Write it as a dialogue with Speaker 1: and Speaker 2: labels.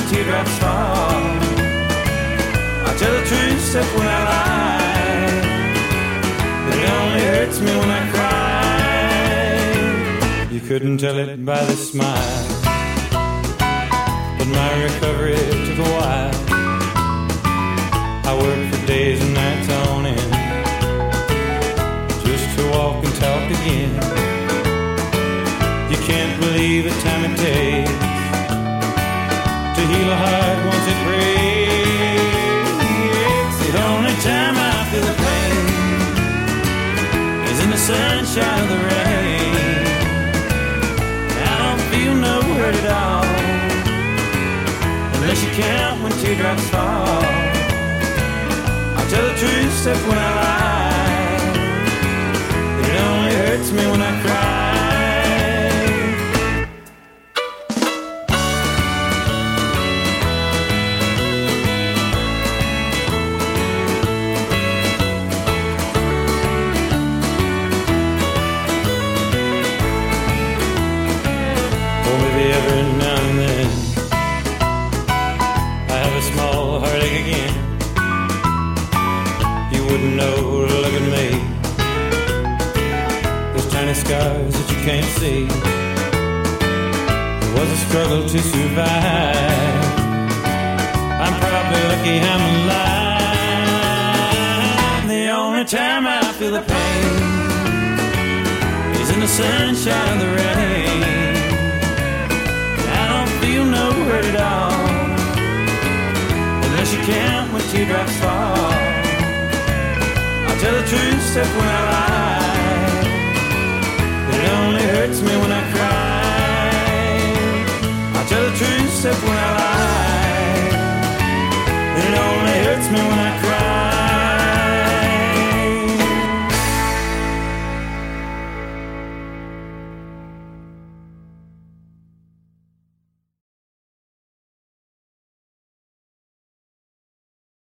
Speaker 1: teardrops fall. I tell the truth except when I lie, but it only hurts me when I cry. You couldn't tell it by the smile, but my recovery took a while. I worked for days and nights on end just to walk and talk again. You can't believe the time it takes to heal a heart once it breaks. The only time I feel the pain is in the sunshine of the rain. I don't feel no hurt at all, unless you count when teardrops fall. I tell the truth except when I lie, but it only hurts me when I cry. Every now and then I have a small heartache again. You wouldn't know to look at me, those tiny scars that you can't see. It was a struggle to survive. I'm probably lucky I'm alive. The only time I feel the pain is in the sunshine of the rain. No hurt at all, unless you count when teardrops fall. I'll tell the truth except when I lie, but it only hurts me when I cry. I'll tell the truth except when I lie, but it only hurts me when I